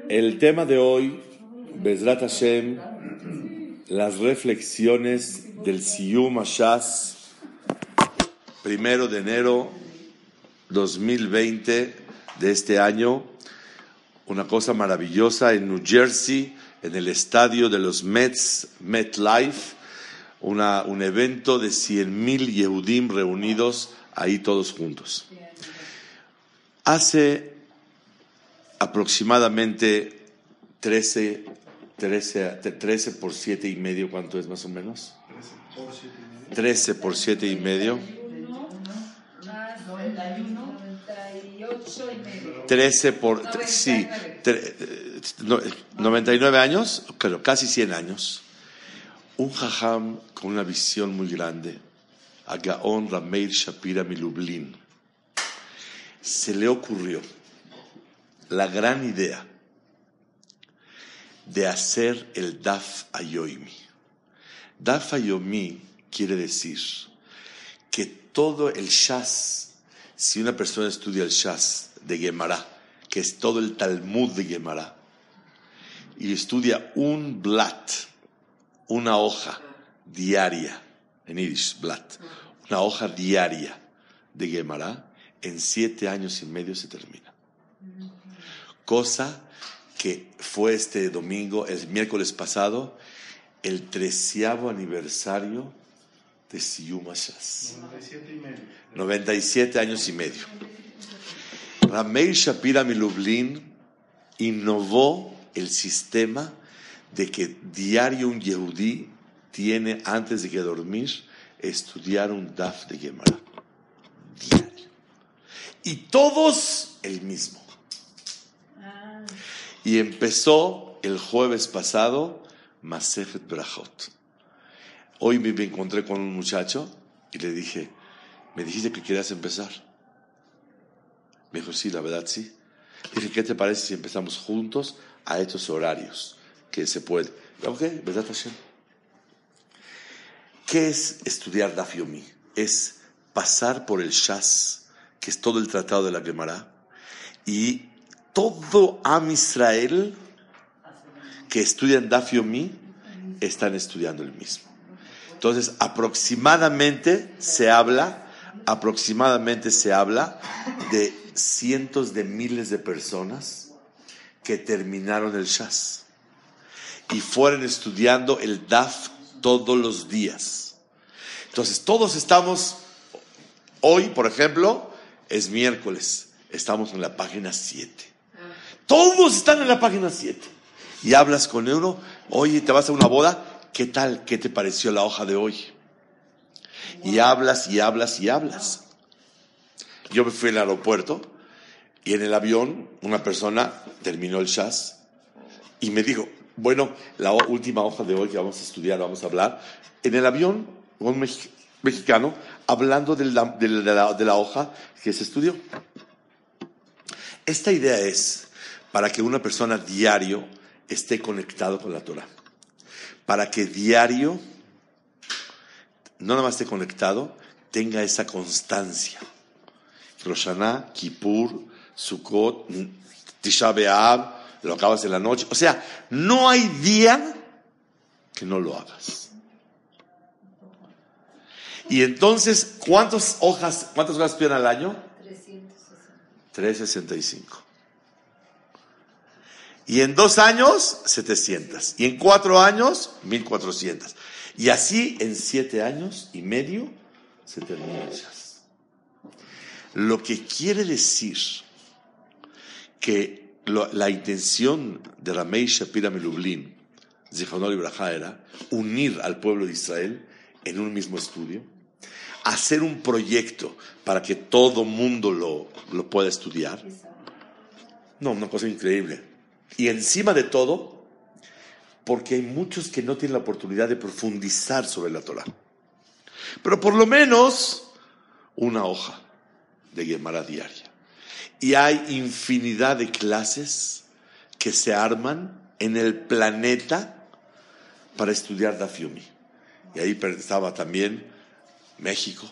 El tema de hoy, Bezrat Hashem, las reflexiones del Siyum Hashas, 1 de enero 2020 de este año. Una cosa maravillosa en New Jersey, en el estadio de los Mets, MetLife, un evento de 100,000 Yehudim reunidos ahí todos juntos. Hace aproximadamente 13 por 7 y medio, ¿cuánto es más o menos? 13 por 7 y medio. 13 por, sí, 99 años, pero casi 100 años. Un jajam con una visión muy grande, a Gaon Rameir Shapira Milublin, se le ocurrió la gran idea de hacer el Daf Hayomi. Daf Hayomi quiere decir que todo el Shas, si una persona estudia el Shas de Gemara, que es todo el Talmud de Gemara, y estudia un blat, una hoja diaria, en Yiddish, blat, una hoja diaria de Gemara, en 7 años y medio se termina. Cosa que fue este domingo, el miércoles pasado, el 13º aniversario de Siyum Hashas. 97 años y medio. Rameir Shapira Milublin innovó el sistema de que diario un Yehudí tiene, antes de que dormir, estudiar un Daf de Gemara. Diario. Y todos el mismo. Y empezó el jueves pasado Masechet Brachot. Hoy me encontré con un muchacho y le dije, ¿me dijiste que querías empezar? Me dijo, sí, la verdad sí. Dije, ¿qué te parece si empezamos juntos a estos horarios? Que se puede. Ok, Bezrat Hashem. ¿Qué es estudiar Daf Yomi? Es pasar por el Shas, que es todo el tratado de la Gemara, y todo Am Israel que estudian Daf Yomi están estudiando el mismo. Entonces, aproximadamente se habla de cientos de miles de personas que terminaron el Shas y fueron estudiando el Daf todos los días. Entonces, todos estamos, hoy, por ejemplo, es miércoles, estamos en la página 7. Todos están en la página 7. Y hablas con uno, oye, te vas a una boda, ¿qué tal? ¿Qué te pareció la hoja de hoy? Y hablas. Yo me fui al aeropuerto y en el avión una persona terminó el Shas y me dijo, bueno, la última hoja de hoy que vamos a estudiar, vamos a hablar. En el avión, un mexicano hablando de la hoja que se estudió. Esta idea es para que una persona diario esté conectado con la Torah. Para que diario, no nada más esté conectado, tenga esa constancia. Rosh Hashanah, Kippur, Sukkot, Tisha B'Av, lo acabas en la noche. O sea, no hay día que no lo hagas. Y entonces, ¿cuántas hojas pierden al año? 365. Y en 2 años, 700. Y en 4 años, 1400. Y así, en 7 años y medio, se termina el Shas. Lo que quiere decir que la intención de Rameir Shapira Milublin, Zichrono Libraja, era unir al pueblo de Israel en un mismo estudio, hacer un proyecto para que todo mundo lo pueda estudiar. No, una cosa increíble. Y encima de todo, porque hay muchos que no tienen la oportunidad de profundizar sobre la Torah. Pero por lo menos una hoja de Gemara diaria. Y hay infinidad de clases que se arman en el planeta para estudiar Daf Yomi. Y ahí estaba también México,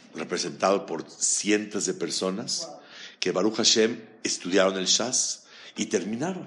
representado por cientos de personas que Baruch Hashem estudiaron el Shas y terminaron.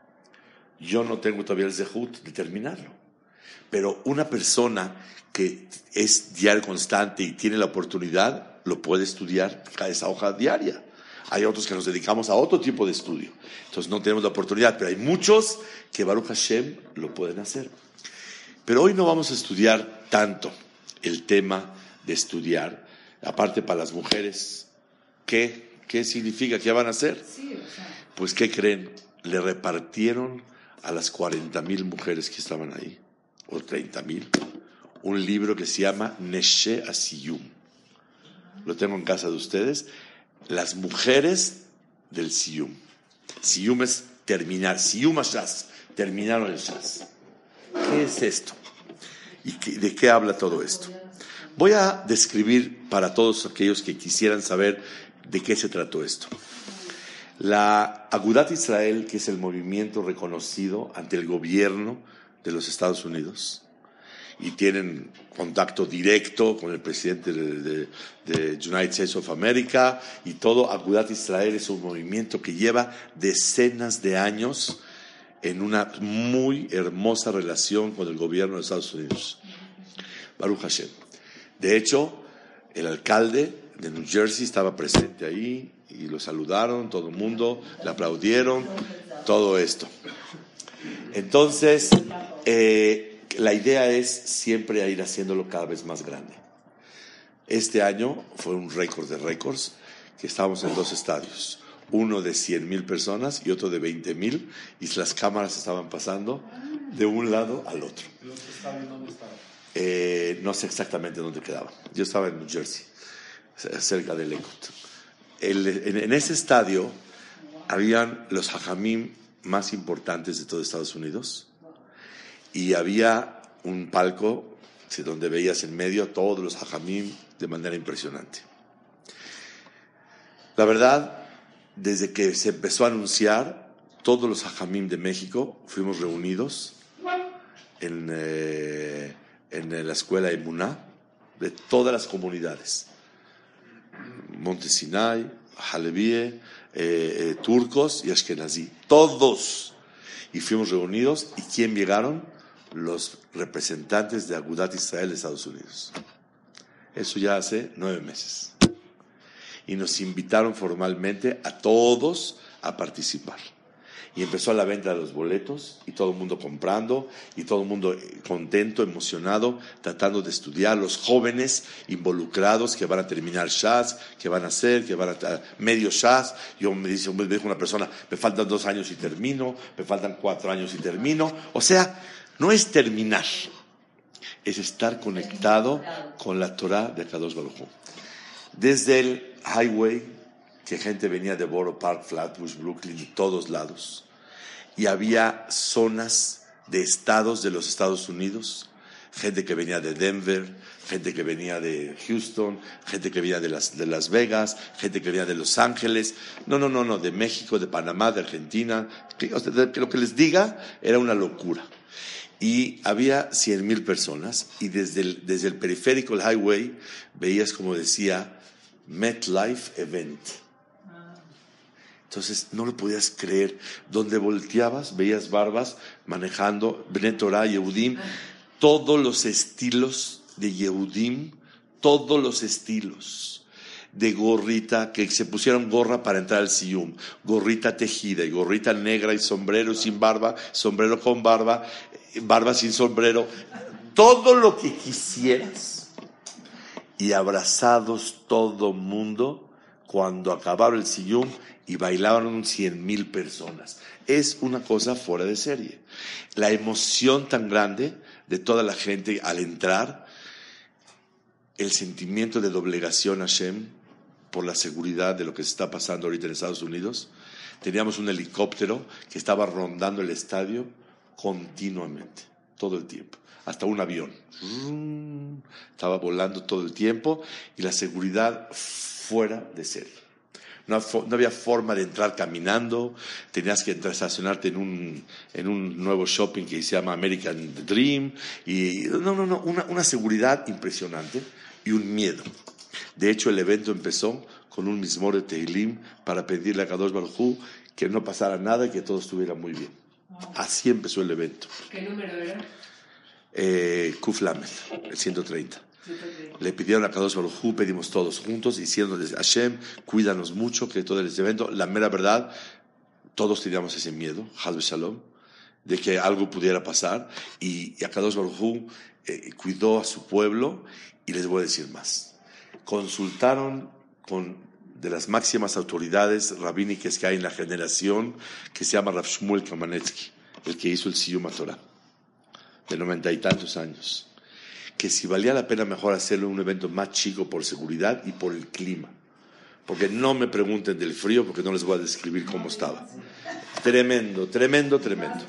Yo no tengo todavía el zehut de terminarlo, pero una persona que es diario constante y tiene la oportunidad, lo puede estudiar esa hoja diaria. Hay otros que nos dedicamos a otro tipo de estudio, entonces no tenemos la oportunidad, pero hay muchos que Baruch Hashem lo pueden hacer. Pero hoy no vamos a estudiar tanto el tema de estudiar, aparte para las mujeres, ¿qué significa? ¿Qué van a hacer? Pues, ¿qué creen? Le repartieron a las 40,000 mujeres que estaban ahí, o 30,000, un libro que se llama Neshe Asiyum. Lo tengo en casa de ustedes. Las mujeres del Siyum. Siyum es terminar. Siyum Shas, terminaron el Shas. ¿Qué es esto? ¿Y de qué habla todo esto? Voy a describir para todos aquellos que quisieran saber de qué se trató esto. La Agudat Israel, que es el movimiento reconocido ante el gobierno de los Estados Unidos, y tienen contacto directo con el presidente de United States of America y todo. Agudat Israel es un movimiento que lleva decenas de años en una muy hermosa relación con el gobierno de Estados Unidos. Baruch Hashem. De hecho, el alcalde de New Jersey estaba presente ahí y lo saludaron, todo el mundo, le aplaudieron, todo esto. Entonces, la idea es siempre ir haciéndolo cada vez más grande. Este año fue un récord de récords, que estábamos en 2 estadios, uno de 100,000 personas y otro de 20,000, y las cámaras estaban pasando de un lado al otro. ¿El otro estadio dónde estaba? No sé exactamente dónde quedaba. Yo estaba en New Jersey, cerca de Lakewood. En ese estadio habían los hajamim más importantes de todo Estados Unidos, y había un palco donde veías en medio a todos los hajamim de manera impresionante. La verdad, desde que se empezó a anunciar, todos los hajamim de México fuimos reunidos en la escuela Emuná de todas las comunidades, Monte Sinai, Halevíe, turcos y ashkenazí, todos, y fuimos reunidos. ¿Y quién llegaron? Los representantes de Agudat Israel de Estados Unidos. Eso ya hace 9 meses. Y nos invitaron formalmente a todos a participar. Y empezó la venta de los boletos, y todo el mundo comprando, y todo el mundo contento, emocionado, tratando de estudiar. Los jóvenes involucrados que van a terminar Shas, que van a hacer, que van a medio Shas. Me dijo una persona, me faltan 2 años y termino, me faltan 4 años y termino. O sea, no es terminar, es estar conectado con la Torah de Kadosh Baruj Hu. Desde el highway, que gente venía de Borough Park, Flatbush, Brooklyn, de todos lados, y había zonas de estados de los Estados Unidos, gente que venía de Denver, gente que venía de Houston, gente que venía de Las Vegas, gente que venía de Los Ángeles, no, de México, de Panamá, de Argentina, que lo que les diga era una locura. Y había 100,000 personas, y desde el periférico, el highway, veías, como decía, MetLife Event. Entonces no lo podías creer. Donde volteabas, veías barbas manejando, Bnei Torah, Yehudim, todos los estilos de Yehudim, todos los estilos de gorrita, que se pusieron gorra para entrar al Siyum, gorrita tejida y gorrita negra y sombrero sin barba, sombrero con barba, barba sin sombrero, todo lo que quisieras, y abrazados todo mundo cuando acabaron el Siyum y bailaban 100,000 personas. Es una cosa fuera de serie. La emoción tan grande de toda la gente al entrar, el sentimiento de doblegación a Hashem por la seguridad de lo que se está pasando ahorita en Estados Unidos. Teníamos un helicóptero que estaba rondando el estadio continuamente, todo el tiempo, hasta un avión estaba volando todo el tiempo, y la seguridad fuera de serie. No había forma de entrar caminando, tenías que estacionarte en un nuevo shopping que se llama American Dream, y una seguridad impresionante y un miedo. De hecho, el evento empezó con un Mizmor de Tehilim para pedirle a Kadosh Baruj Hu que no pasara nada y que todo estuviera muy bien. Así empezó el evento. ¿Qué número era? Kuf Lamed, el 130. Le pidieron a Kadosh Baruj Hu, pedimos todos juntos, diciéndoles: Hashem, cuídanos mucho, que todo este evento, la mera verdad, todos teníamos ese miedo, Haz Shalom, de que algo pudiera pasar, y Kadosh Baruj Hu cuidó a su pueblo. Y les voy a decir más. Consultaron con de las máximas autoridades rabínicas que hay en la generación, que se llama Rav Shmuel Kamenetsky, el que hizo el Siyum HaTorah, de 90 y tantos años, que si valía la pena mejor hacerlo un evento más chico por seguridad y por el clima. Porque no me pregunten del frío, porque no les voy a describir cómo estaba. Tremendo, tremendo, tremendo.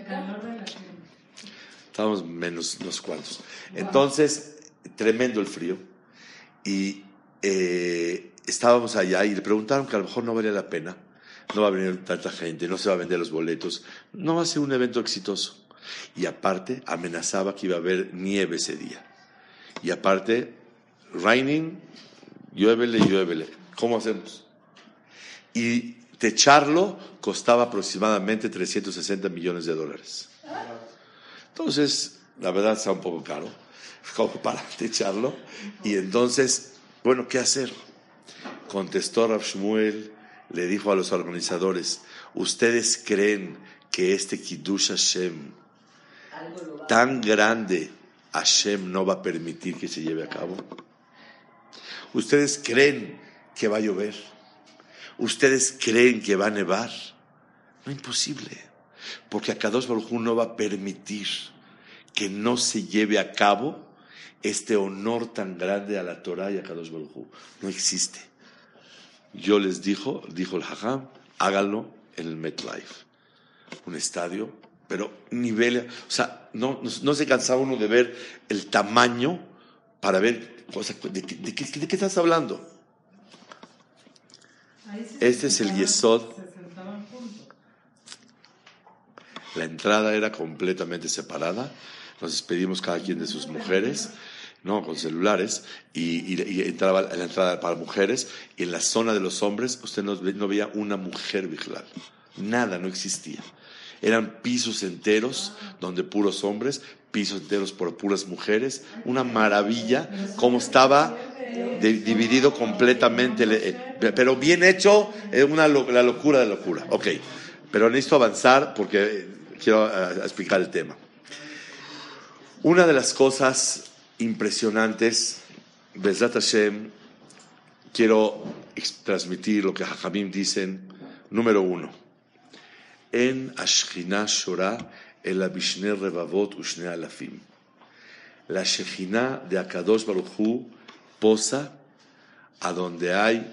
Estábamos menos unos cuantos. Entonces, tremendo el frío. Y estábamos allá y le preguntaron que a lo mejor no valía la pena. No va a venir tanta gente, no se va a vender los boletos. No va a ser un evento exitoso. Y aparte, amenazaba que iba a haber nieve ese día. Y aparte, raining, lluévele. ¿Cómo hacemos? Y techarlo costaba aproximadamente $360 millones. Entonces, la verdad está un poco caro, como para techarlo. Y entonces, bueno, ¿qué hacer? Contestó Rav Shmuel, le dijo a los organizadores: ¿ustedes creen que este Kiddush Hashem tan grande, Hashem no va a permitir que se lleve a cabo? ¿Ustedes creen que va a llover? ¿Ustedes creen que va a nevar? No, imposible, porque Akadosh Baruj Hu no va a permitir que no se lleve a cabo este honor tan grande a la Torah y a Akadosh Baruj Hu. No existe. Yo les dijo el Hajam, háganlo en el MetLife, un estadio, pero nivel, o sea, no se cansaba uno de ver el tamaño para ver, o sea, ¿de qué estás hablando? Este es el Yesod. La entrada era completamente separada. Nos despedimos cada quien de sus mujeres, no con celulares, y entraba la entrada para mujeres. Y en la zona de los hombres usted no veía una mujer vigilal, nada, no existía. Eran pisos enteros donde puros hombres, pisos enteros por puras mujeres. Una maravilla cómo estaba dividido completamente, pero bien hecho, la locura de locura. Ok, pero necesito avanzar porque quiero explicar el tema. Una de las cosas impresionantes, Bezrat Hashem, quiero transmitir lo que Jajamim dicen. Número 1, en Ashkina Shorah el Abishne Revavot Ushne Alafim. La Shekhinah de Akadosh Baruj Hu posa a donde hay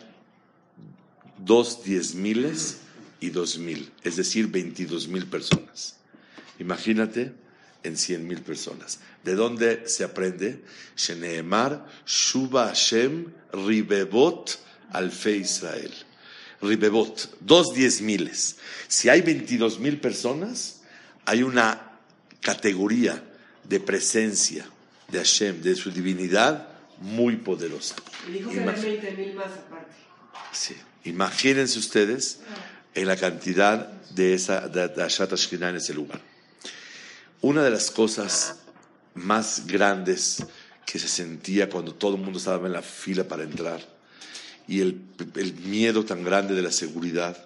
2 10,000 y 2,000, es decir, 22,000 personas. Imagínate en 100,000 personas. ¿De dónde se aprende? Sheneemar Shuba Hashem Ribebot Alfe Israel. Ribebot, 2 10,000. Si hay 22,000 personas, hay una categoría de presencia de Hashem, de su divinidad, muy poderosa. Y dijo que eran 20,000 más aparte. Sí. Imagínense ustedes en la cantidad de Ashat Ashkenaz en ese lugar. Una de las cosas más grandes que se sentía cuando todo el mundo estaba en la fila para entrar, y el miedo tan grande de la seguridad,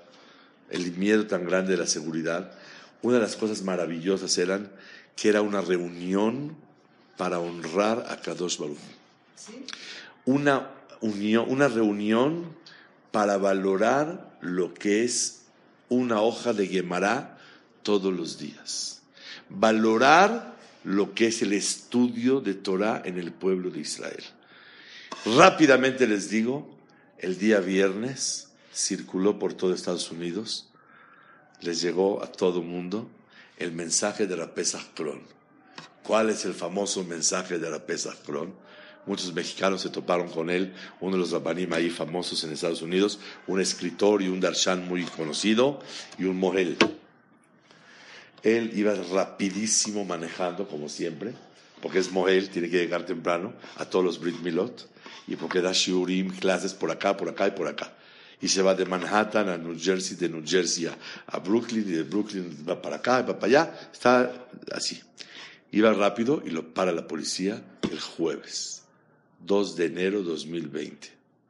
una de las cosas maravillosas eran que era una reunión para honrar a Kadosh Baruj Hu. ¿Sí? Una reunión para valorar lo que es una hoja de Gemara todos los días. Valorar lo que es el estudio de Torah en el pueblo de Israel. Rápidamente les digo, el día viernes circuló por todo Estados Unidos, les llegó a todo mundo el mensaje de Rabbi Pesach Kron. ¿Cuál es el famoso mensaje de Rabbi Pesach Kron? Muchos mexicanos se toparon con él, uno de los rabanim ahí famosos en Estados Unidos, un escritor y un darshan muy conocido, y un mohel. Él iba rapidísimo manejando, como siempre, porque es mohel, tiene que llegar temprano a todos los Brit Milot, y porque da shiurim, clases por acá y por acá. Y se va de Manhattan a New Jersey, de New Jersey a Brooklyn, y de Brooklyn va para acá, va para allá. Está así. Iba rápido y lo para la policía el jueves, 2 de enero de 2020.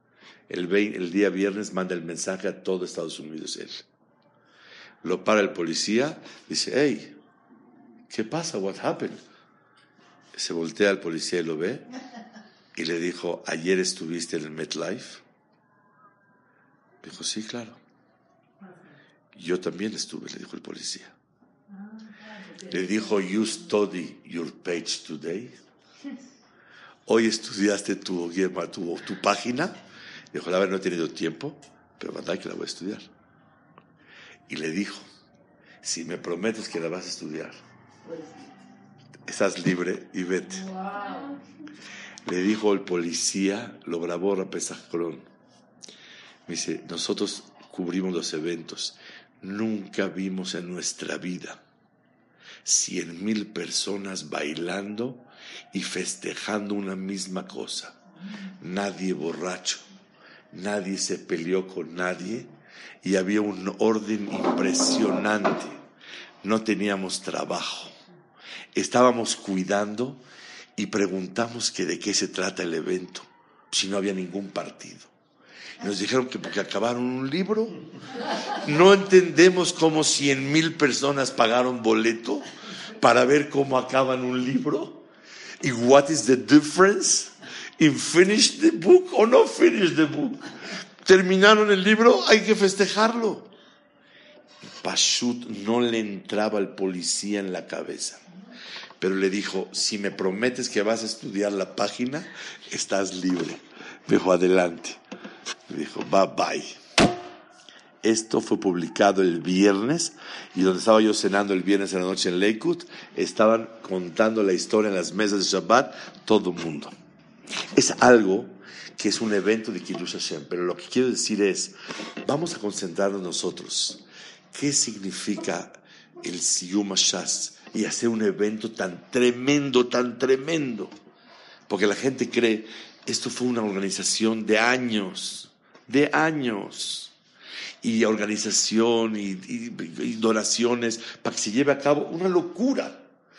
El día viernes manda el mensaje a todo Estados Unidos él. Lo para el policía, dice, hey, ¿qué pasa? What happened? Se voltea al policía y lo ve y le dijo, ¿ayer estuviste en el MetLife? Dijo, sí, claro. Yo también estuve, le dijo el policía. Le dijo, you study your page today. Hoy estudiaste tu página. Dijo, la verdad no he tenido tiempo, pero verdad que la voy a estudiar. Y le dijo, si me prometes que la vas a estudiar, estás libre y vete. Wow. Le dijo el policía, lo grabó Rapesach Colón. Me dice, nosotros cubrimos los eventos. Nunca vimos en nuestra vida 100,000 personas bailando y festejando una misma cosa. Nadie borracho, nadie se peleó con nadie y había un orden impresionante. No teníamos trabajo. Estábamos cuidando y preguntamos que de qué se trata el evento, si no había ningún partido. Nos dijeron que porque acabaron un libro. No entendemos cómo 100,000 personas pagaron boleto para ver cómo acaban un libro. ¿Y what is the difference in finish the book or no finish the book? Terminaron el libro, hay que festejarlo. Pashut no le entraba al policía en la cabeza. Pero le dijo, si me prometes que vas a estudiar la página, estás libre. Dijo, adelante. Le dijo, bye bye. Esto fue publicado el viernes, y donde estaba yo cenando el viernes en la noche en Lakewood, estaban contando la historia en las mesas de Shabbat, todo el mundo. Es algo que es un evento de Kiddush Hashem, pero lo que quiero decir es, vamos a concentrarnos nosotros. ¿Qué significa el Siyum HaShas y hacer un evento tan tremendo, tan tremendo? Porque la gente cree, esto fue una organización de años, y organización y donaciones para que se lleve a cabo una locura.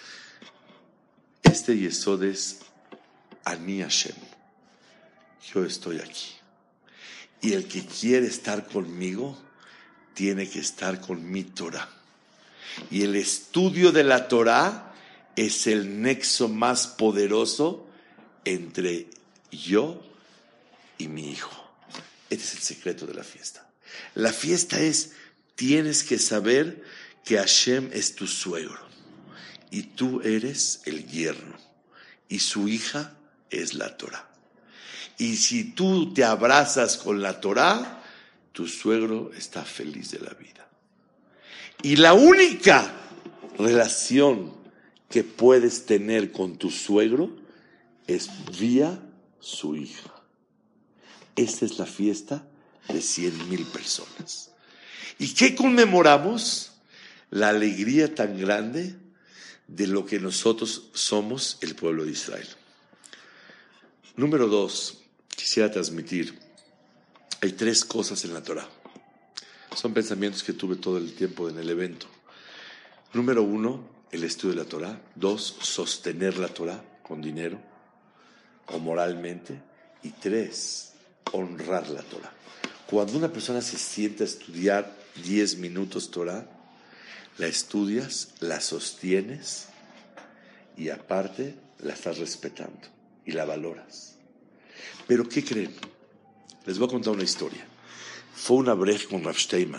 Este yesod es Ani Hashem. Yo estoy aquí. Y el que quiere estar conmigo tiene que estar con mi Torah. Y el estudio de la Torah es el nexo más poderoso entre yo y mi hijo. Este es el secreto de la fiesta. La fiesta es, tienes que saber que Hashem es tu suegro y tú eres el yerno y su hija es la Torah. Y si tú te abrazas con la Torah, tu suegro está feliz de la vida. Y la única relación que puedes tener con tu suegro es vía su hija. Esta es la fiesta de 100,000 personas. ¿Y qué conmemoramos? La alegría tan grande de lo que nosotros somos, el pueblo de Israel. Número 2, quisiera transmitir, hay 3 cosas en la Torah. Son pensamientos que tuve todo el tiempo en el evento. Número 1, el estudio de la Torah. 2, sostener la Torah con dinero o moralmente. Y 3, honrar la Torah. Cuando una persona se sienta a estudiar 10 minutos Torah, la estudias, la sostienes y aparte la estás respetando y la valoras. Pero ¿qué creen? Les voy a contar una historia. Fue una breja con Rav Steinman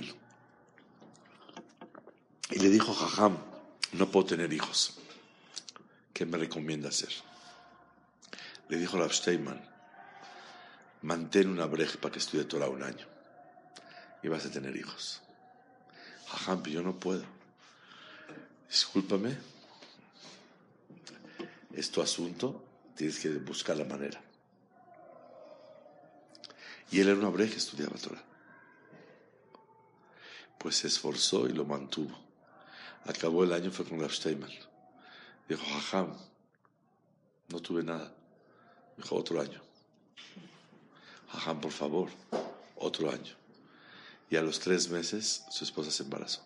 y le dijo, Jajam, no puedo tener hijos. ¿Qué me recomienda hacer? Le dijo Rav Steinman, mantén una breja para que estudie Torah 1 año y vas a tener hijos. Jajam, yo no puedo. Discúlpame, es tu asunto, tienes que buscar la manera. Y él era una breja, estudiaba Torah. Pues se esforzó y lo mantuvo. Acabó el año, fue con Rav Steinman. Dijo, Jajam, no tuve nada. Dijo, otro año. Jajam, por favor, otro año. y a los 3 meses su esposa se embarazó.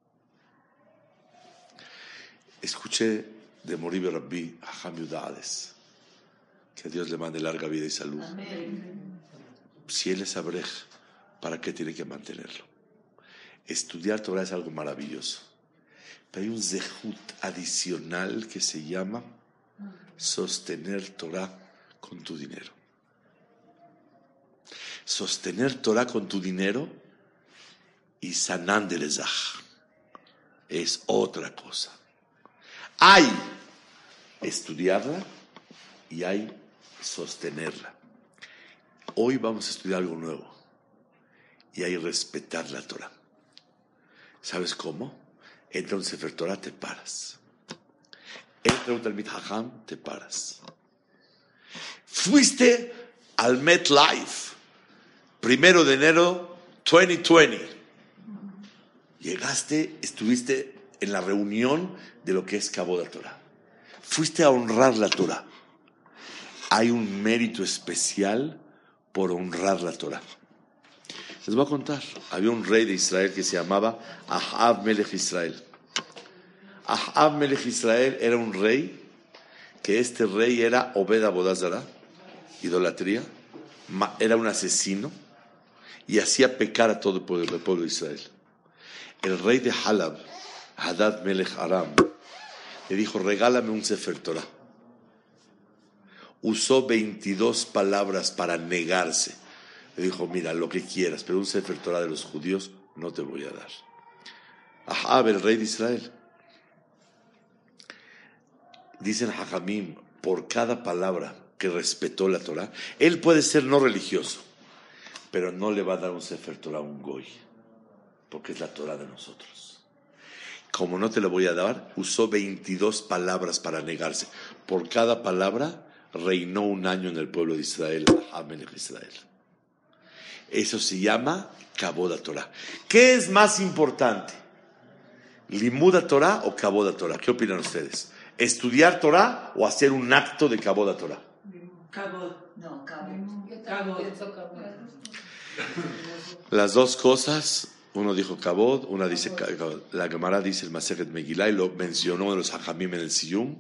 Escuché de Moribe Rabbi Hajam Yudades, que Dios le mande larga vida y salud. Amén. Si él es abrej, ¿para qué tiene que mantenerlo? Estudiar Torah es algo maravilloso, pero hay un zehut adicional que se llama sostener Torah con tu dinero. Sostener Torah con tu dinero y sanan de lezaj es otra cosa. Hay estudiarla y hay sostenerla. Hoy vamos a estudiar algo nuevo y hay respetar la Torah. ¿Sabes cómo? Entra un Sefer Torah, te paras. Entra un Talmid Hajam, te paras. Fuiste al MetLife, 1 de enero 2020. Llegaste, estuviste en la reunión de lo que es Kabod Torah. Fuiste a honrar la Torah. Hay un mérito especial por honrar la Torah. Les voy a contar. Había un rey de Israel que se llamaba Ahab Melech Israel. Ahab Melech Israel era un rey, que este rey era Obed Avodah Zarah, idolatría, era un asesino y hacía pecar a todo el pueblo de Israel. El rey de Halab, Hadad Melech Aram, le dijo: regálame un Sefer Torah. Usó 22 palabras para negarse. Le dijo: mira, lo que quieras, pero un Sefer Torah de los judíos no te voy a dar. Ahab, el rey de Israel. Dicen Hajamim, por cada palabra que respetó la Torah, él puede ser no religioso, pero no le va a dar un Sefer Torah a un goy, porque es la Torah de nosotros. Como no te lo voy a dar, usó 22 palabras para negarse. Por cada palabra reinó 1 año en el pueblo de Israel, Amén Israel. Eso se llama Kabod Torah. ¿Qué es más importante? ¿Limud Torah o Kabod Torah? ¿Qué opinan ustedes? ¿Estudiar Torah o hacer un acto de Kabod Torah? Kabod. No, Kabod. Kabod. Las dos cosas. Uno dijo Kabod, una dice Kabod. La Gemara dice el Masejet Megillah y lo mencionó uno de los Hajamim en el Siyum.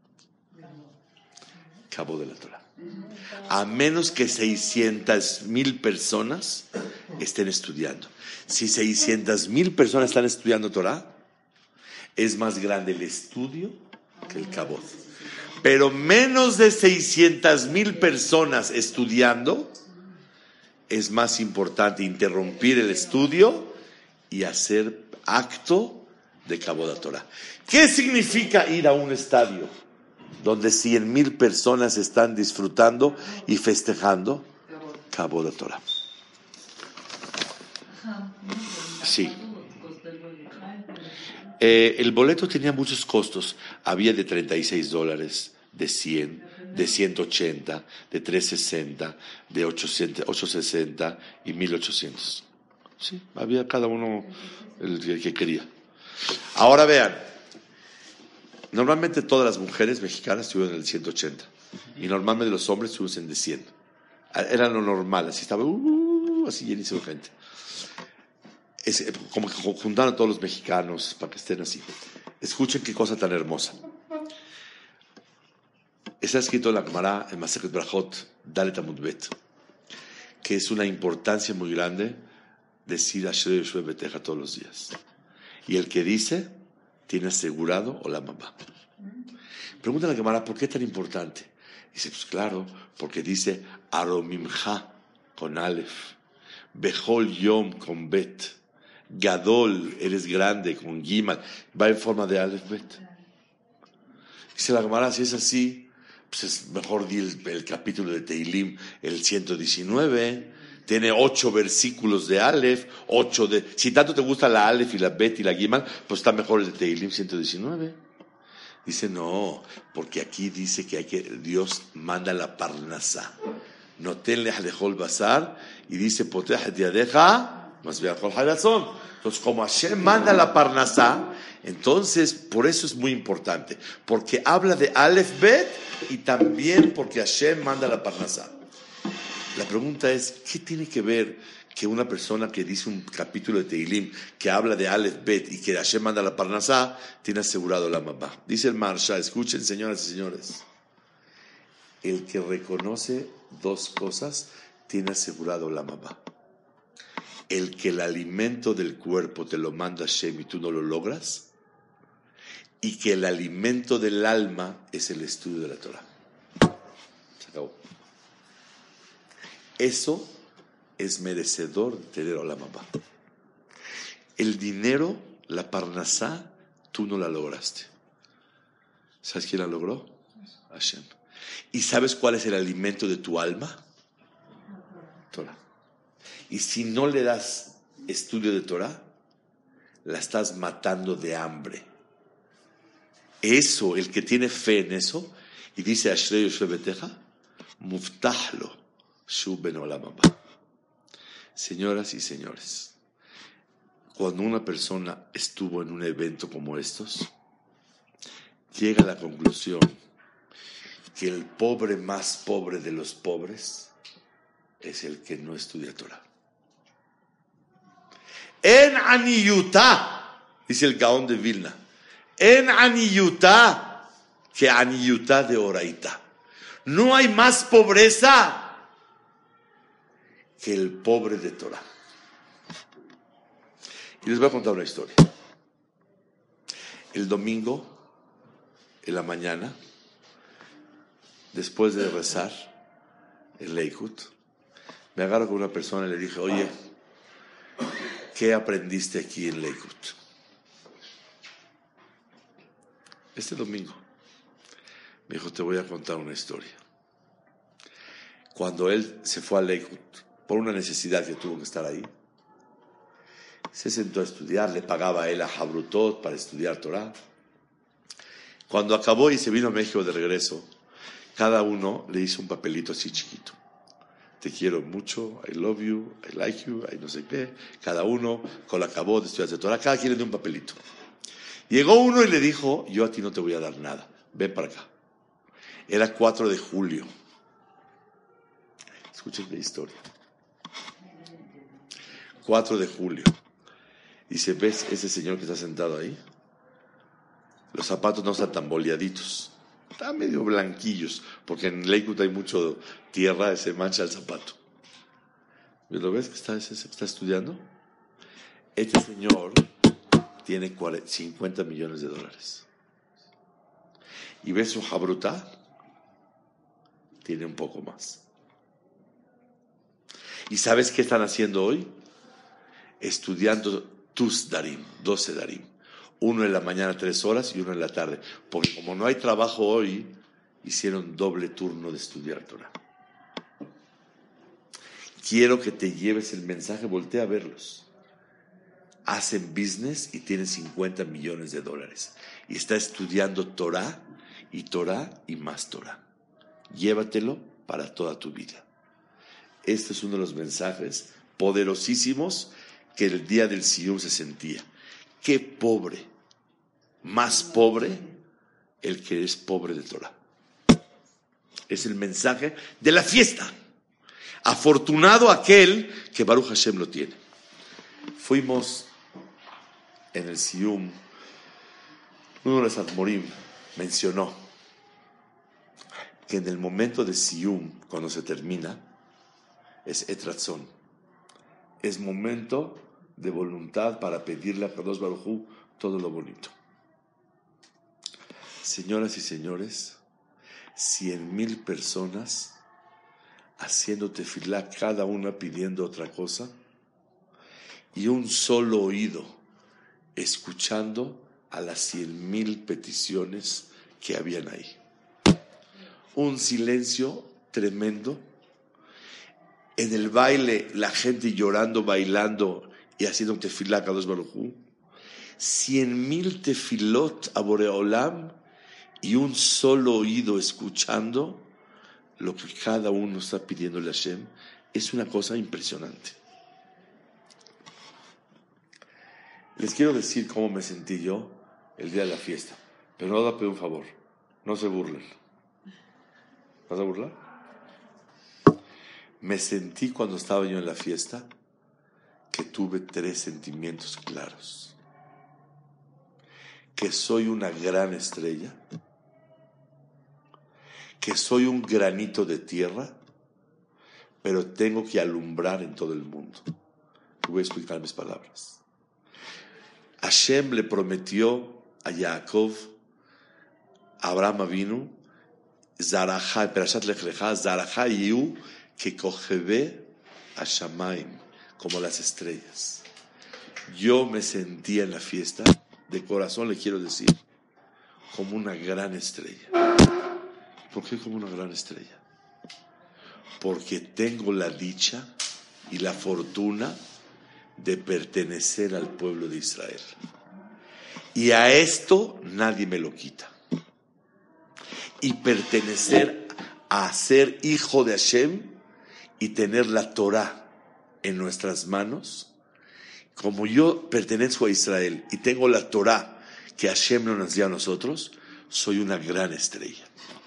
Kabod de la Torah. A menos que 600,000 personas estén estudiando. Si 600,000 personas están estudiando Torah, es más grande el estudio que el Kabod. Pero menos de 600,000 personas estudiando, es más importante interrumpir el estudio y hacer acto de Kabod Torah. ¿Qué significa ir a un estadio donde 100,000 personas están disfrutando y festejando? Kabod Torah. Sí. El boleto tenía muchos costos. Había de $36, de 100, de 180, de 360, de 860 y 1800. Sí, había cada uno el que quería. Ahora vean, normalmente todas las mujeres mexicanas estuvieron en el 180 y normalmente los hombres estuvieron en el de 100. Era lo normal, así estaba así llenísimo de gente. Como que juntaron a todos los mexicanos para que estén así. Escuchen qué cosa tan hermosa. Está escrito en la Gemara, en Masejet Brajot, Dalet Amud Bet, que es una importancia muy grande decir Asher Yeshua Beteja todos los días. Y el que dice, tiene asegurado Olam Haba. Pregunta a la Gemara, ¿por qué es tan importante? Dice, pues claro, porque dice Aromimcha con Aleph, Bechol Yom con Bet, Gadol, eres grande, con Gimal, va en forma de Aleph Bet. Dice la Gemara, si es así, pues es mejor di el capítulo de Teilim, el 119, tiene 8 versículos de Aleph, 8 de... Si tanto te gusta la Aleph y la Bet y la Gimal, pues está mejor el de Teilim 119. Dice, no, porque aquí dice que Dios manda la Parnasá. Notenle alejol basar, y dice, potej yadeja, más bien alejol harazón. Entonces, como Hashem manda la Parnasá, entonces, por eso es muy importante, porque habla de Aleph Bet y también porque Hashem manda la Parnasá. La pregunta es, ¿qué tiene que ver que una persona que dice un capítulo de Teilim que habla de Aleph Bet y que Hashem manda la Parnasá, tiene asegurado la mamá. Dice el Maharsha, escuchen señoras y señores, el que reconoce dos cosas tiene asegurado la mamá. El que el alimento del cuerpo te lo manda Hashem y tú no lo logras, y que el alimento del alma es el estudio de la Torah. Se acabó. Eso es merecedor de tener a la mamá. El dinero, la parnasá, tú no la lograste. ¿Sabes quién la logró? Hashem. ¿Y sabes cuál es el alimento de tu alma? Torah. Y si no le das estudio de Torah, la estás matando de hambre. Eso, el que tiene fe en eso, y dice Ashrei Yoshve Beteja, Muftahlo Shu Ben Olam Haba. Señoras y señores, cuando una persona estuvo en un evento como estos, llega a la conclusión que el pobre más pobre de los pobres es el que no estudia Torah. En aniyutá, dice el Gaón de Vilna, en aniyutá que aniyutá de oraita. No hay más pobreza que el pobre de Torah. Y les voy a contar una historia. El domingo, en la mañana, después de rezar el Leikut, me agarro con una persona y le dije, oye, ¿qué aprendiste aquí en Leikut? Este domingo. Me dijo, te voy a contar una historia. Cuando él se fue a Leikut, por una necesidad que tuvo que estar ahí, se sentó a estudiar, le pagaba a él a Habrutot para estudiar Torah. Cuando acabó y se vino a México de regreso, cada uno le hizo un papelito así chiquito. Te quiero mucho, I love you, I like you, I no sé qué. Cada uno, cuando acabó de estudiar Torah, cada quien le dio un papelito. Llegó uno y le dijo, yo a ti no te voy a dar nada, ven para acá. Era 4 de julio. Escuchen la historia. 4 de julio. Dice, ¿ves ese señor que está sentado ahí? Los zapatos no están tan boleaditos. Están medio blanquillos, porque en Leikut hay mucho tierra, se mancha el zapato. ¿Lo ves que está estudiando? Este señor tiene 50 millones de dólares. ¿Y ves su Habrutá? Tiene un poco más. ¿Y sabes qué están haciendo hoy? Estudiando tus darim, 12 darim. Uno en la mañana 3 horas y uno en la tarde. Porque como no hay trabajo hoy, hicieron doble turno de estudiar Torah. Quiero que te lleves el mensaje, voltea a verlos. Hacen business y tienen 50 millones de dólares. Y está estudiando Torah y más Torah. Llévatelo para toda tu vida. Este es uno de los mensajes poderosísimos que el día del Siyum se sentía. Qué pobre, más pobre, el que es pobre de Torah. Es el mensaje de la fiesta. Afortunado aquel que Baruch Hashem lo tiene. Fuimos en el Siyum, uno de los Admorim mencionó que en el momento de Siyum, cuando se termina, es Etratzon. Es momento de voluntad para pedirle a Kadosh Baruj Hu todo lo bonito. Señoras y señores, 100,000 personas haciendo tefilá, cada una pidiendo otra cosa, y un solo oído escuchando a las 100,000 peticiones que habían ahí. Un silencio tremendo. En el baile, la gente llorando, bailando y haciendo un tefilá a Kadosh Baruj Hu. 100,000 tefilot a Boreolam y un solo oído escuchando lo que cada uno está pidiéndole a Hashem. Es una cosa impresionante. Les quiero decir cómo me sentí yo el día de la fiesta, pero no voy a pedir un favor, no se burlen. ¿Vas a burlar? Me sentí cuando estaba yo en la fiesta que tuve 3 sentimientos claros. Que soy una gran estrella, que soy un granito de tierra, pero tengo que alumbrar en todo el mundo. Voy a explicar mis palabras. Hashem le prometió a Jacob, a Abraham Avinu, Zarajá, Perashat Lech Lecha, Zarajá Yu, que Kojebe a Shamaim, como las estrellas. Yo me sentía en la fiesta, de corazón le quiero decir, como una gran estrella. ¿Por qué como una gran estrella? Porque tengo la dicha y la fortuna de pertenecer al pueblo de Israel. Y a esto nadie me lo quita. Y pertenecer a ser hijo de Hashem y tener la Torah en nuestras manos. Como yo pertenezco a Israel y tengo la Torah que Hashem nos dio a nosotros, soy una gran estrella.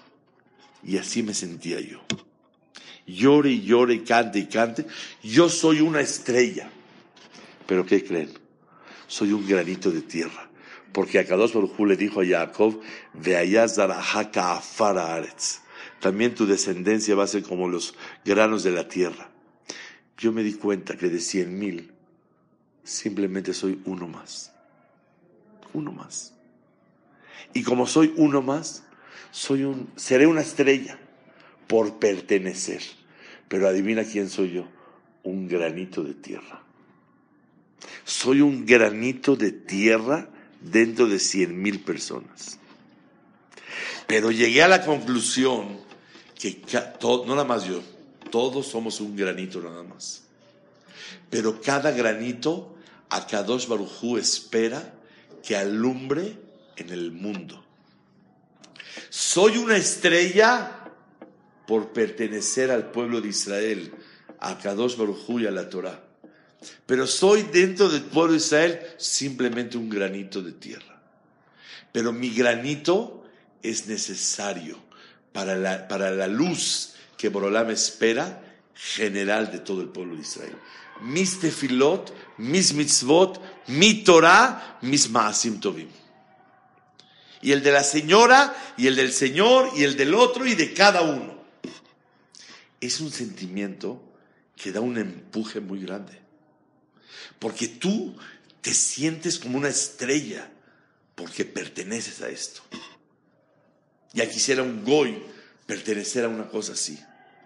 Y así me sentía yo. Llore y llore y cante. Yo soy una estrella. ¿Pero qué creen? Soy un granito de tierra. Porque Akadosh Baruj Hu le dijo a Jacob, Ve'ayá zarajá ka'afar haaretz. También tu descendencia va a ser como los granos de la tierra. Yo me di cuenta que de 100,000, simplemente soy uno más. Uno más. Y como soy uno más, seré una estrella por pertenecer. Pero adivina quién soy yo. Un granito de tierra. Soy un granito de tierra dentro de 100,000 personas. Pero llegué a la conclusión que no nada más yo, todos somos un granito nada más. Pero cada granito, Akadosh Baruj Hu espera que alumbre en el mundo. Soy una estrella por pertenecer al pueblo de Israel, a Akadosh Baruj Hu y a la Torah. Pero soy dentro del pueblo de Israel simplemente un granito de tierra. Pero mi granito es necesario para la luz que Borolam espera general de todo el pueblo de Israel. Mis tefilot, mis mitzvot, mi Torah, mis maasim tovim. Y el de la señora, y el del señor, y el del otro, y de cada uno. Es un sentimiento que da un empuje muy grande. Porque tú te sientes como una estrella porque perteneces a esto. Ya quisiera un goy pertenecer a una cosa así.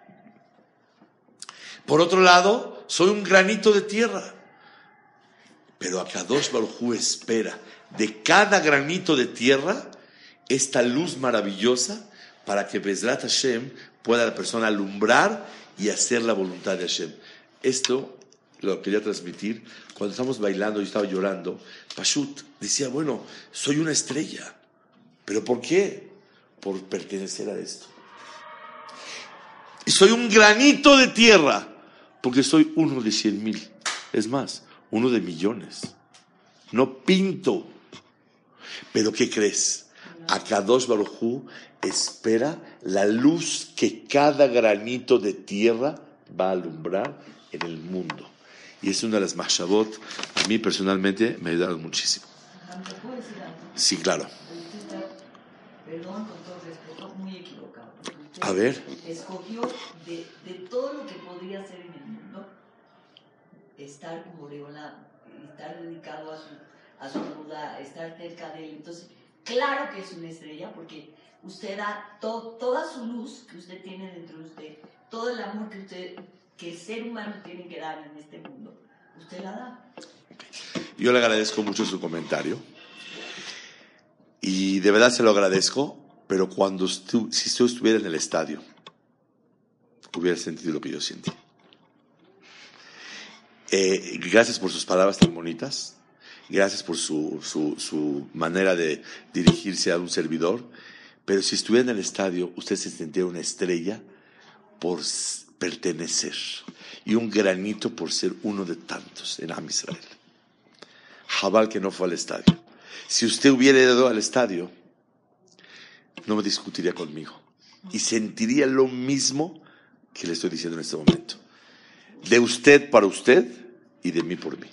Por otro lado, soy un granito de tierra. Pero Akadosh Baruj Hu espera de cada granito de tierra esta luz maravillosa para que Bezrat Hashem pueda la persona alumbrar y hacer la voluntad de Hashem. Esto lo quería transmitir. Cuando estábamos bailando, yo estaba llorando. Pashut decía, bueno, soy una estrella. ¿Pero por qué? Por pertenecer a esto. Y soy un granito de tierra, porque soy uno de 100,000. Es más, uno de millones. No pinto. ¿Pero qué crees? Akadosh Baruj Hu espera la luz que cada granito de tierra va a alumbrar en el mundo. Y es una de las mashavot, a mí personalmente me ayudaron muchísimo. ¿Te puedo decir algo? Sí, claro. Usted está, perdón, con todo respeto, muy equivocado. Usted A ver. escogió de todo lo que podría ser en el mundo, estar con Boreolam, estar dedicado a su ayuda, estar cerca de él. Entonces, claro que es una estrella, porque usted da toda su luz que usted tiene dentro de usted, todo el amor que el ser humano tiene que dar en este mundo, usted la da. Yo le agradezco mucho su comentario y de verdad se lo agradezco, pero si usted estuviera en el estadio, hubiera sentido lo que yo sentí. Gracias por sus palabras tan bonitas, gracias por su manera de dirigirse a un servidor, pero si estuviera en el estadio, usted se sentía una estrella por pertenecer y un granito por ser uno de tantos en Am Israel. Jabal que no fue al estadio. Si usted hubiera ido al estadio, no me discutiría conmigo y sentiría lo mismo que le estoy diciendo en este momento. De usted para usted y de mí por mí.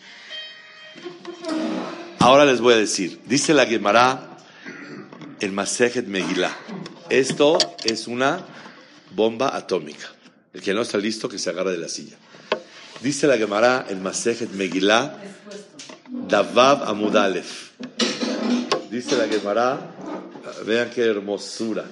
Ahora les voy a decir, dice la Gemara en Masejet Megilá, esto es una bomba atómica. El que no está listo, que se agarre de la silla. Dice la Gemara en Masejet Megilá, Davav Amud Aleph. Dice la Gemara, vean qué hermosura.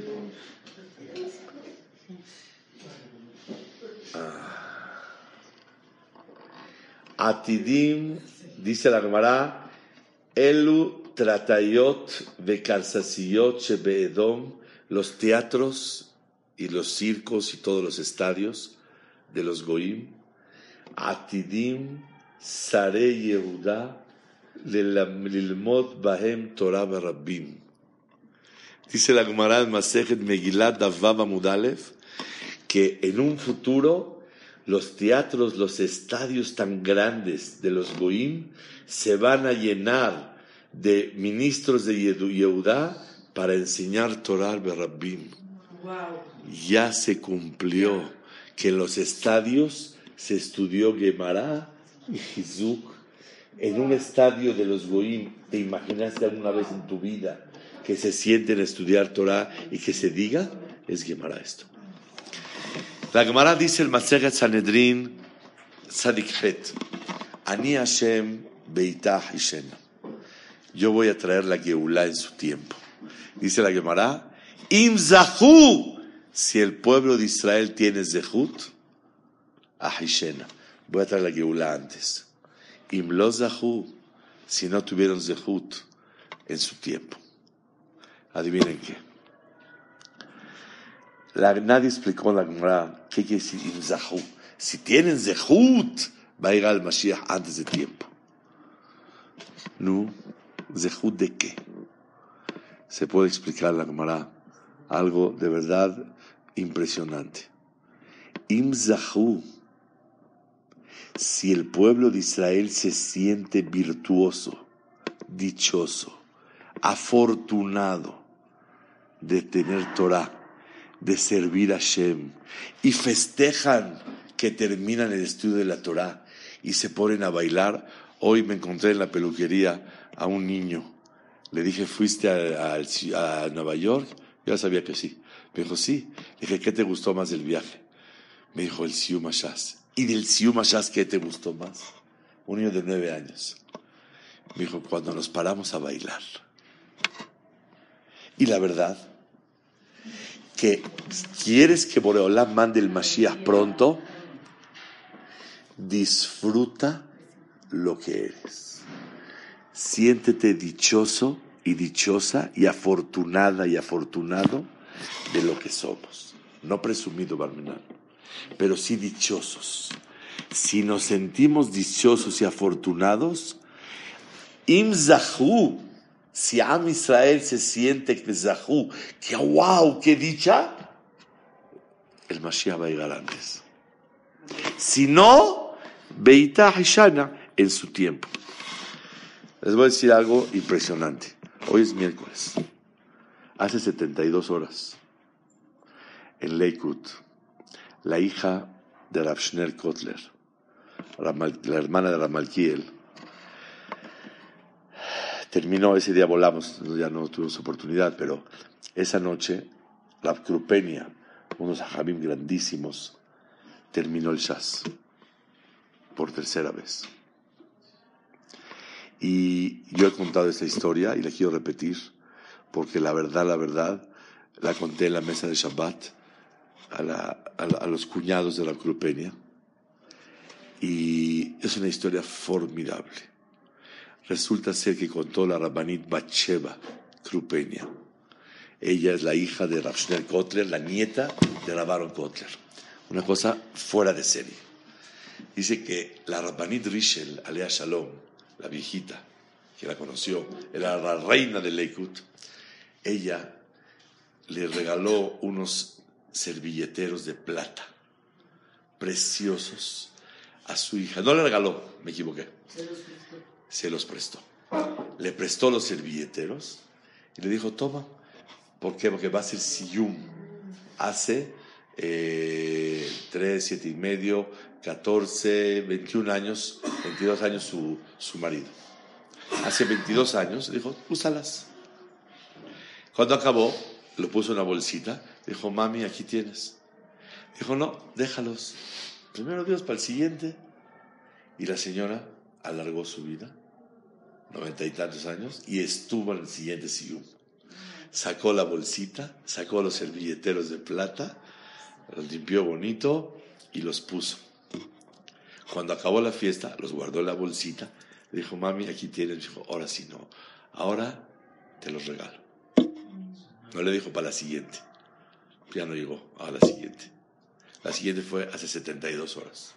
Atidim, dice la Gemara, Elu Tratayot Vekarsasiyot Shebeedom, los teatros y los circos y todos los estadios de los Goim. Atidim Sare Yehuda Lilmod Bahem Torah Barabbim. Dice la Gemara en Masejet Megillah Davav Amud Aleph que en un futuro los teatros, los estadios tan grandes de los Goim se van a llenar de ministros de Yehudá para enseñar Torah Barabbim. Wow. Ya se cumplió que en los estadios se estudió Gemara y Hizuk. En un estadio de los Goim, ¿te imaginaste alguna vez en tu vida que se sienten a estudiar Torah y que se diga? Es Gemara esto. La Gemara dice el Masejet Sanedrin Tzadik Het, Ani Hashem Beitah Hishena. Yo voy a traer la Geulá en su tiempo. Dice la Gemara, Im Zahu, si el pueblo de Israel tiene Zehut, Ahishena. Voy a traer la Geulá antes. Im Lo Zahu, si no tuvieron Zehut en su tiempo. Adivinen qué. Nadie explicó en la Gemara qué quiere decir Im Zahu. Si tienen Zehut, va a llegar el Mashiach antes de tiempo. No, Zehut de qué. Se puede explicar la Gemara algo de verdad impresionante. Im Zahu, si el pueblo de Israel se siente virtuoso, dichoso, afortunado de tener Torah, de servir a Hashem, y festejan que terminan el estudio de la Torah y se ponen a bailar. Hoy me encontré en la peluquería a un niño. Le dije, ¿fuiste a Nueva York? Yo ya sabía que sí. Me dijo, sí. Le dije, ¿qué te gustó más del viaje? Me dijo, el Siyum HaShas. ¿Y del Siyum HaShas qué te gustó más? Un niño de 9 años. Me dijo, cuando nos paramos a bailar. Y la verdad, que quieres que Boreolam mande el Mashiach pronto, disfruta lo que eres. Siéntete dichoso y dichosa y afortunada y afortunado de lo que somos. No presumido, Barmenán, pero sí dichosos. Si nos sentimos dichosos y afortunados, Im Zahu, si Am Israel se siente que Zahu, que wow, qué dicha, el Mashiach va a llegar antes. Si no, Beitah Hishana, en su tiempo. Les voy a decir algo impresionante. Hoy es miércoles. Hace 72 horas, en Lakewood, la hija de Rav Shneur Kotler, la hermana de Rav Malkiel, terminó, ese día volamos, ya no tuvimos oportunidad, pero esa noche, Rav Krupenia, unos hajamim grandísimos, terminó el Shas por tercera vez. Y yo he contado esta historia y la quiero repetir porque la verdad, la conté en la mesa de Shabbat a los cuñados de la Krupenia, y es una historia formidable. Resulta ser que contó la Rabbanit Batsheva Krupenia. Ella es la hija de Rav Shneur Kotler, la nieta de Rav Aaron Kotler. Una cosa fuera de serie. Dice que la Rabbanit Rishel, Alea Shalom, la viejita, que la conoció, era la reina de Lakewood, ella le regaló unos servilleteros de plata, preciosos, a su hija. No le regaló, me equivoqué. Se los prestó. Le prestó los servilleteros y le dijo, toma. ¿Por qué? Porque va a ser Siyum. Hace 3, 7 y medio, 14, 21 años 22 años su marido. Hace 22 años dijo, úsalas. Cuando acabó, lo puso en una bolsita. Dijo, mami, aquí tienes. Dijo, no, déjalos. Primero Dios para el siguiente. Y la señora alargó su vida, 90 y tantos años, y estuvo en el siguiente siyum. Sacó la bolsita, sacó los servilleteros de plata, los limpió bonito y los puso. Cuando acabó la fiesta, los guardó en la bolsita. Le dijo, mami, aquí tienes. Dijo, ahora sí no, ahora te los regalo. No le dijo para la siguiente. Ya no llegó a la siguiente. La siguiente fue hace 72 horas.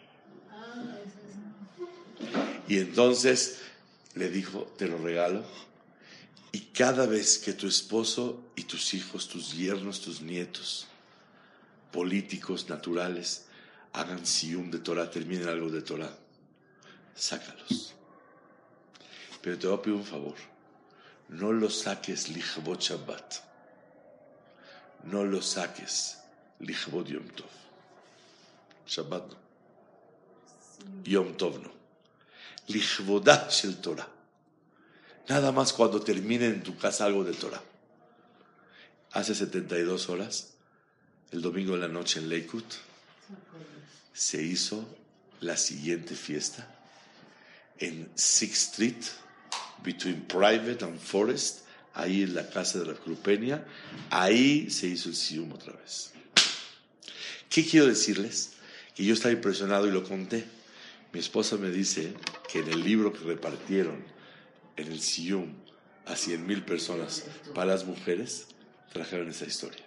Y entonces le dijo, te lo regalo. Y cada vez que tu esposo y tus hijos, tus yernos, tus nietos, políticos, naturales, hagan siyum de Torah, terminen algo de Torah, sácalos. Pero te voy a pedir un favor. No lo saques lichvot Shabbat. No lo saques lichvot Yom Tov. Shabbat no. Yom Tov no. Lichvodah shel Torah. Nada más cuando termine en tu casa algo de Torah. Hace 72 horas, el domingo en la noche en Lakewood, se hizo la siguiente fiesta en 6th Street, between Private and Forest, ahí en la casa de la Crupenia. Ahí se hizo el siyum otra vez. ¿Qué quiero decirles? Que yo estaba impresionado y lo conté. Mi esposa me dice que en el libro que repartieron en el siyum a 100,000 personas para las mujeres, trajeron esa historia.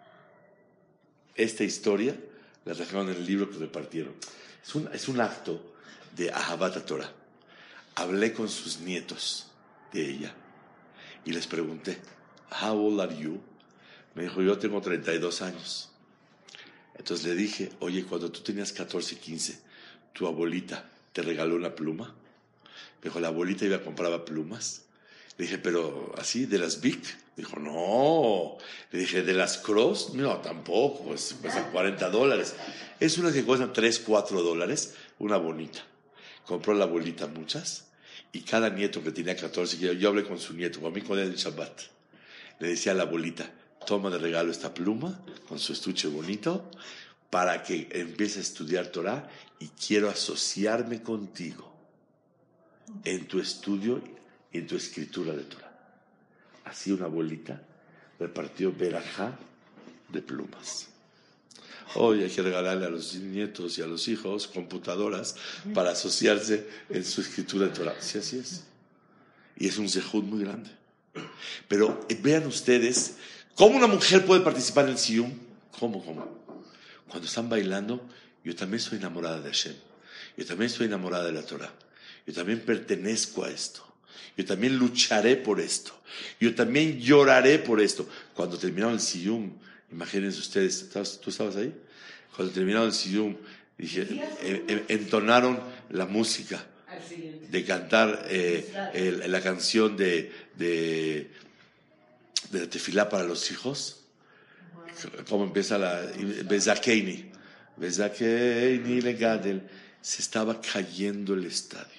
Esta historia la trajeron en el libro que repartieron. Es un acto de Ahavat Torah. Hablé con sus nietos de ella y les pregunté, how old are you? Me dijo, yo tengo 32 años. Entonces le dije, oye, cuando tú tenías 14, 15, tu abuelita te regaló una pluma. Me dijo, la abuelita iba a comprar plumas. Le dije, pero así, de las Bic. Dijo, no. Le dije, ¿de las Cross? No, tampoco, cuestan $40. Es una que cuesta $3, $4, una bonita. Compró la abuelita muchas, y cada nieto que tenía 14, yo hablé con su nieto, con él en Shabbat, le decía a la abuelita, toma de regalo esta pluma, con su estuche bonito, para que empiece a estudiar Torah, y quiero asociarme contigo en tu estudio y en tu escritura de Torah. Así una abuelita repartió verajá de plumas. Hoy hay que regalarle a los nietos y a los hijos computadoras para asociarse en su escritura de Torah. Sí, así es. Y es un zehut muy grande. Pero vean ustedes, ¿cómo una mujer puede participar en el siyum? ¿Cómo? Cuando están bailando, yo también soy enamorada de Hashem. Yo también soy enamorada de la Torah. Yo también pertenezco a esto. Yo también lucharé por esto. Yo también lloraré por esto. Cuando terminaron el siyum, imagínense ustedes, ¿tú estabas ahí? Cuando terminaron el siyum, entonaron la música de cantar la canción de la tefilá para los hijos. ¿Cómo empieza la Bezakeini? Bezakeini legadel. Se estaba cayendo el estadio.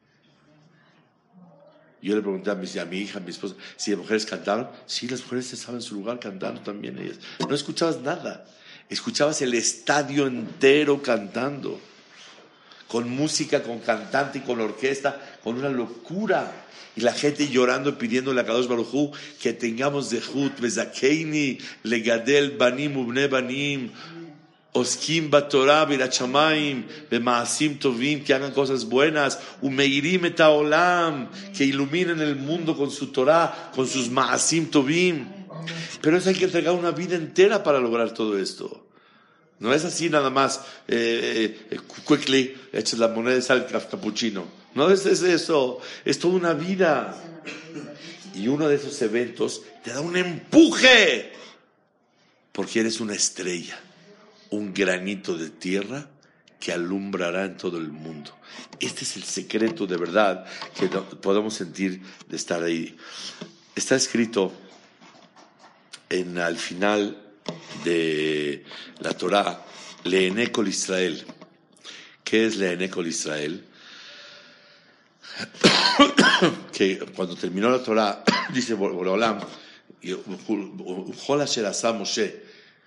Yo le pregunté a mi hija, a mi esposa, si las mujeres cantaron. Sí, las mujeres estaban en su lugar cantando también ellas. No escuchabas nada. Escuchabas el estadio entero cantando. Con música, con cantante y con orquesta, con una locura. Y la gente llorando, pidiéndole a Kadosh Baruj Hu que tengamos zehut, bezakeini, legadel, banim, ubne banim, oskim batorah, birat shamayim, bemaasim tovim, que hagan cosas buenas, umeirim et haolam, que iluminen el mundo con su Torah, con sus maasim tovim. Pero eso hay que entregar una vida entera para lograr todo esto. No es así nada más, quickly, echas la moneda y sale el capuchino. No es eso, es toda una vida. Y uno de esos eventos te da un empuje, porque eres una estrella, un granito de tierra que alumbrará en todo el mundo. Este es el secreto de verdad que podemos sentir de estar ahí. Está escrito al final de la Torah, Le'enei Kol Israel. ¿Qué es Le'enei Kol Israel? que cuando terminó la Torah, dice Boreolam, Ujol asher asa Moshe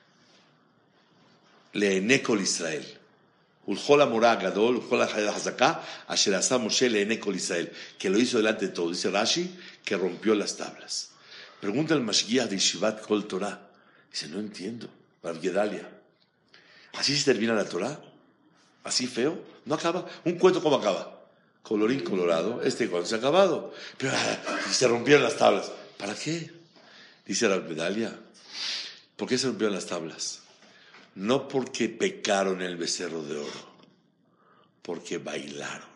le'enei kol Israel. Ujol hamorah gadol, Ujol hazaká asher asa Moshe le'enei kol Israel. Que lo hizo delante de todo. Dice Rashi, que rompió las tablas. Pregunta el Mashgiach de Yeshivat Kol Torah. Dice, no entiendo. Rav Gedalia. ¿Así se termina la Torah? ¿Así feo? ¿No acaba? ¿Un cuento cómo acaba? Colorín colorado, cuento se ha acabado. Pero se rompieron las tablas. ¿Para qué? Dice Rav Gedalia. ¿Por qué se rompieron las tablas? No porque pecaron el becerro de oro, porque bailaron.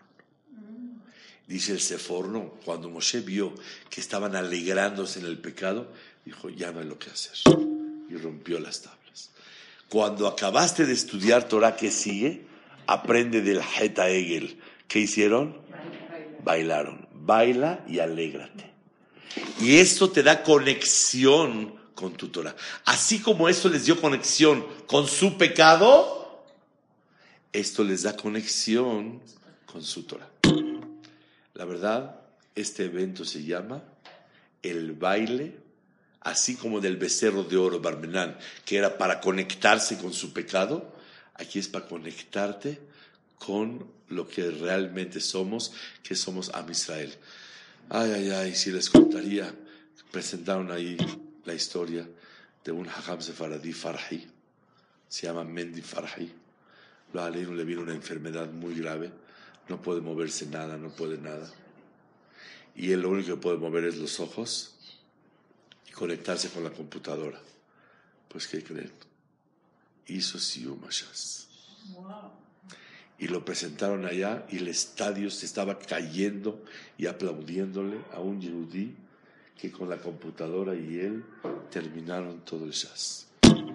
Dice el Seforno, cuando Moshe vio que estaban alegrándose en el pecado, dijo, ya no hay lo que hacer. Y rompió las tablas. Cuando acabaste de estudiar Torah, ¿qué sigue? Aprende del Heta Egel. ¿Qué hicieron? Bailaron. Baila y alégrate. Y esto te da conexión con tu Torah. Así como esto les dio conexión con su pecado, esto les da conexión con su Torah. La verdad, este evento se llama el baile, así como del becerro de oro, Barmenán, que era para conectarse con su pecado. Aquí es para conectarte con lo que realmente somos, que somos Am Israel. Ay, si les contaría, presentaron ahí la historia de un Hajam Sefaradí Farhi, se llama Mendy Farhi. A Aleinu le vino una enfermedad muy grave, no puede moverse nada, no puede nada. Y él lo único que puede mover es los ojos y conectarse con la computadora. Pues, ¿qué creen? Hizo Siyum Hashas. Y lo presentaron allá y el estadio se estaba cayendo y aplaudiéndole a un yehudí que con la computadora y él terminaron todo el Shas.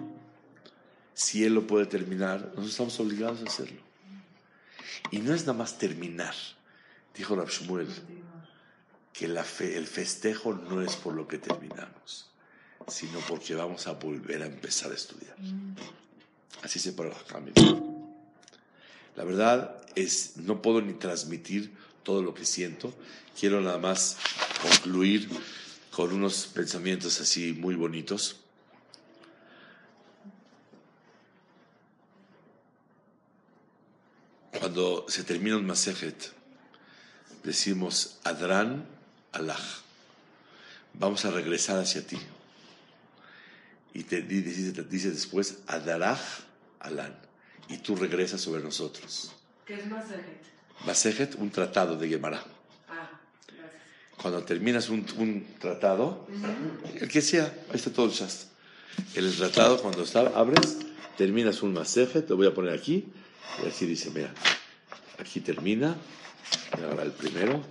Si él lo puede terminar, nosotros estamos obligados a hacerlo. Y no es nada más terminar, dijo Rav Shmuel, que el festejo no es por lo que terminamos, sino porque vamos a volver a empezar a estudiar. Así se paró Jamil. La verdad es, no puedo ni transmitir todo lo que siento. Quiero nada más concluir con unos pensamientos así muy bonitos. Cuando se termina un Masejet, decimos Adran Alach. Vamos a regresar hacia ti. Y te dice después Adarach Alan. Y tú regresas sobre nosotros. ¿Qué es Masejet? Masejet, un tratado de Gemara. Gracias. Cuando terminas un tratado, el que sea, ahí está todo el Shas. El tratado, cuando abres, terminas un Masejet, lo voy a poner aquí, y así dice, mira, aquí termina, ahora el primero,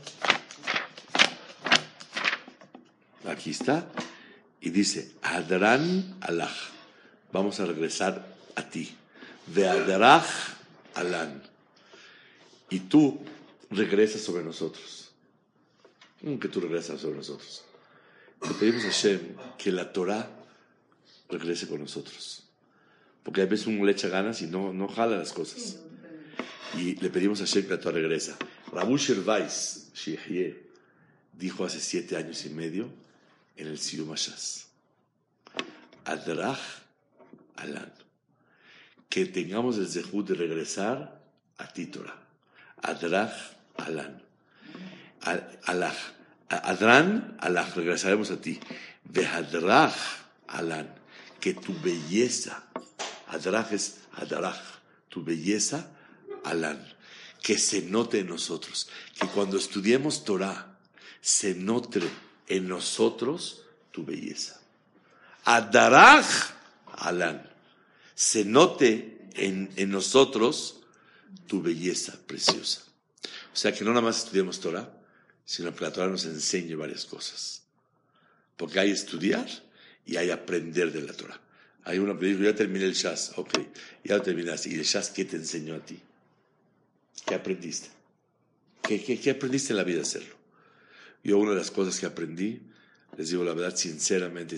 aquí está, y dice, Adran Alach, vamos a regresar a ti. Ve'adarach Alan. Y tú regresas sobre nosotros. Que tú regresas sobre nosotros. Le pedimos a Hashem que la Torah regrese con nosotros. Porque a veces uno le echa ganas y no jala las cosas. Y le pedimos a Hashem que la Torah regresa. Rabu Shervais Shehye dijo hace 7 años y medio en el Siyum Hashas. Adarach Alan. Que tengamos el zehut de regresar a ti, Torah. Adrach Alan. Alach. Adran Alach, regresaremos a ti. Vehadrach Alan. Que tu belleza, Adrach es Adrach, tu belleza, Alan. Que se note en nosotros. Que cuando estudiemos Torah, se note en nosotros tu belleza. Adrach Alan. Se note en nosotros tu belleza preciosa. O sea que no nada más estudiamos Torah, sino que la Torah nos enseñe varias cosas. Porque hay estudiar y hay aprender de la Torah. Hay uno que dijo, ya terminé el Shas, ok, ya lo terminaste. ¿Y el Shas qué te enseñó a ti? ¿Qué aprendiste? ¿Qué aprendiste en la vida a hacerlo? Yo una de las cosas que aprendí, les digo la verdad sinceramente,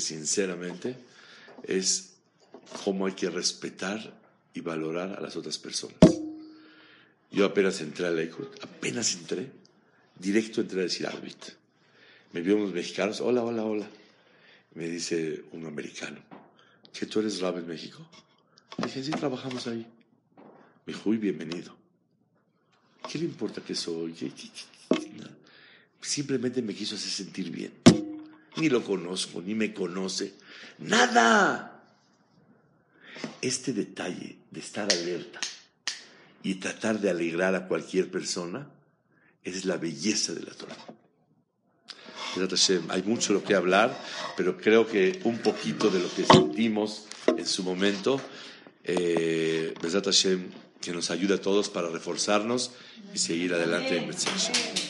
es cómo hay que respetar y valorar a las otras personas. Yo apenas entré a Lakewood, directo entré a decir Arbit. Me vio unos mexicanos, hola, hola, hola. Me dice un americano, ¿que tú eres Rab en México? Le dije, sí, trabajamos ahí. Me dijo, uy, bienvenido. ¿Qué le importa que soy? Nada. Simplemente me quiso hacer sentir bien. Ni lo conozco, ni me conoce. ¡Nada! Este detalle de estar alerta y tratar de alegrar a cualquier persona es la belleza de la Torah. Hay mucho lo que hablar, pero creo que un poquito de lo que sentimos en su momento, Bezrat Hashem, que nos ayude a todos para reforzarnos y seguir adelante en Bezrat Hashem.